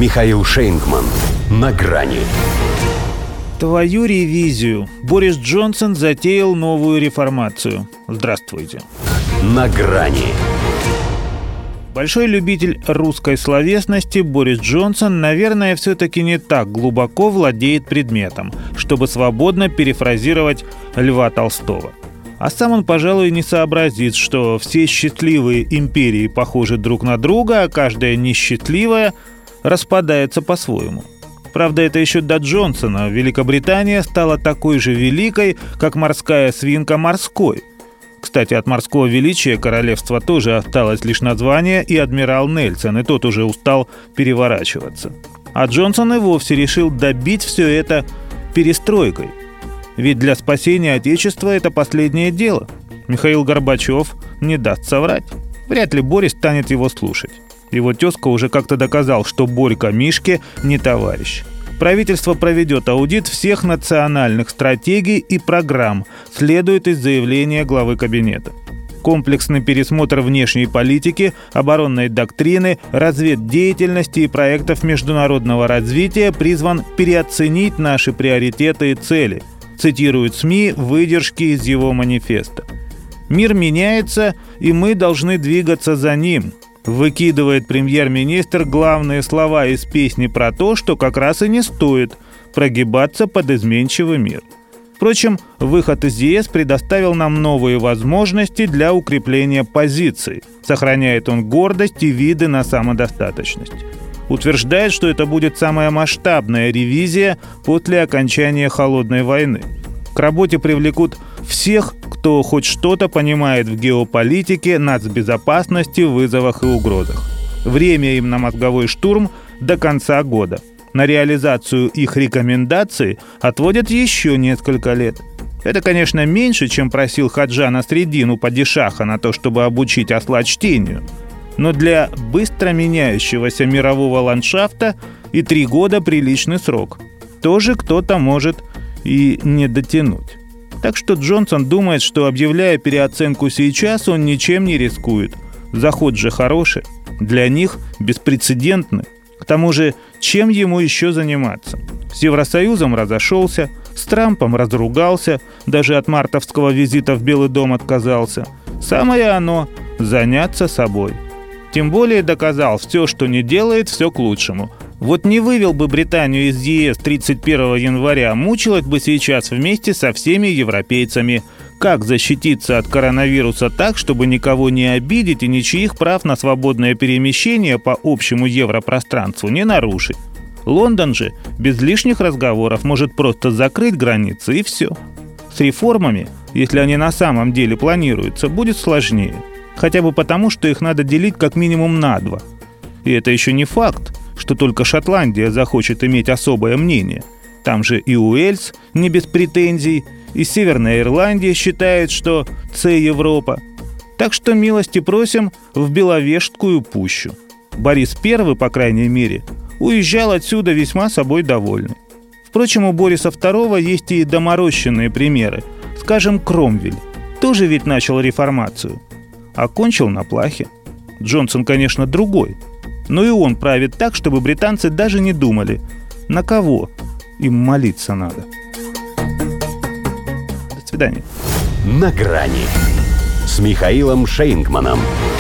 Михаил Шейнгман. На грани. Твою ревизию. Борис Джонсон затеял новую реформацию. Здравствуйте. На грани. Большой любитель русской словесности Борис Джонсон, наверное, все-таки не так глубоко владеет предметом, чтобы свободно перефразировать Льва Толстого. А сам он, пожалуй, не сообразит, что все счастливые империи похожи друг на друга, а каждая несчастливая распадается по-своему. Правда, это еще до Джонсона. Великобритания стала такой же великой, как морская свинка морской. Кстати, от морского величия королевства тоже осталось лишь название и адмирал Нельсон, и тот уже устал переворачиваться. А Джонсон и вовсе решил добить все это перестройкой. Ведь для спасения Отечества это последнее дело. Михаил Горбачев не даст соврать. Вряд ли Борис станет его слушать. Его тезка уже как-то доказал, что Борька Мишке не товарищ. Правительство проведет аудит всех национальных стратегий и программ, следует из заявления главы кабинета. Комплексный пересмотр внешней политики, оборонной доктрины, разведдеятельности и проектов международного развития призван переоценить наши приоритеты и цели, цитируют СМИ выдержки из его манифеста. «Мир меняется, и мы должны двигаться за ним», выкидывает премьер-министр главные слова из песни про то, что как раз и не стоит прогибаться под изменчивый мир. Впрочем, выход из ЕС предоставил нам новые возможности для укрепления позиций. Сохраняет он гордость и виды на самодостаточность. Утверждает, что это будет самая масштабная ревизия после окончания Холодной войны. К работе привлекут всех, кто хоть что-то понимает в геополитике, нацбезопасности, вызовах и угрозах. Время им на мозговой штурм до конца года. На реализацию их рекомендаций отводят еще несколько лет. Это, конечно, меньше, чем просил Хаджа Насреддин падишаха на то, чтобы обучить осла чтению. Но для быстро меняющегося мирового ландшафта и 3 года приличный срок. Тоже кто-то может и не дотянуть. Так что Джонсон думает, что, объявляя переоценку сейчас, он ничем не рискует. Заход же хороший, для них беспрецедентный. К тому же, чем ему еще заниматься? С Евросоюзом разошелся, с Трампом разругался, даже от мартовского визита в Белый дом отказался. Самое оно – заняться собой. Тем более доказал, все, что не делает, все к лучшему. Вот не вывел бы Британию из ЕС 31 января, мучилась бы сейчас вместе со всеми европейцами. Как защититься от коронавируса так, чтобы никого не обидеть и ничьих прав на свободное перемещение по общему европространству не нарушить? Лондон же без лишних разговоров может просто закрыть границы и все. С реформами, если они на самом деле планируются, будет сложнее. Хотя бы потому, что их надо делить как минимум на 2. И это еще не факт, что только Шотландия захочет иметь особое мнение. Там же и Уэльс не без претензий, и Северная Ирландия считает, что Европа. Так что милости просим в Беловежскую пущу. Борис I, по крайней мере, уезжал отсюда весьма собой довольный. Впрочем, у Бориса II есть и доморощенные примеры. Скажем, Кромвель. Тоже ведь начал реформацию. Окончил на плахе. Джонсон, конечно, другой. Но и он правит так, чтобы британцы даже не думали, на кого им молиться надо. До свидания. На грани с Михаилом Шейнгманом.